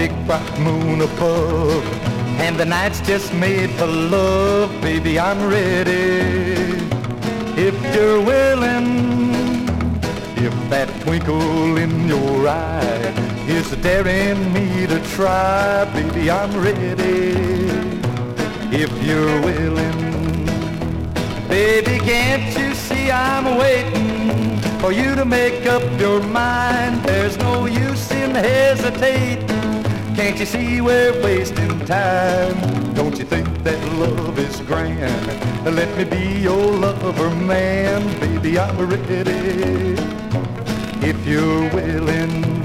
big bright moon above, and the night's just made for love. Baby, I'm ready if you're willing. If that twinkle in your eye is daring me to try, baby, I'm ready if you're willing. Baby, can't you see I'm waiting for you to make up your mind? There's no use in hesitating. Can't you see we're wasting time? Don't you think that love is grand? Let me be your lover, man. Baby, I'm ready if you're willing.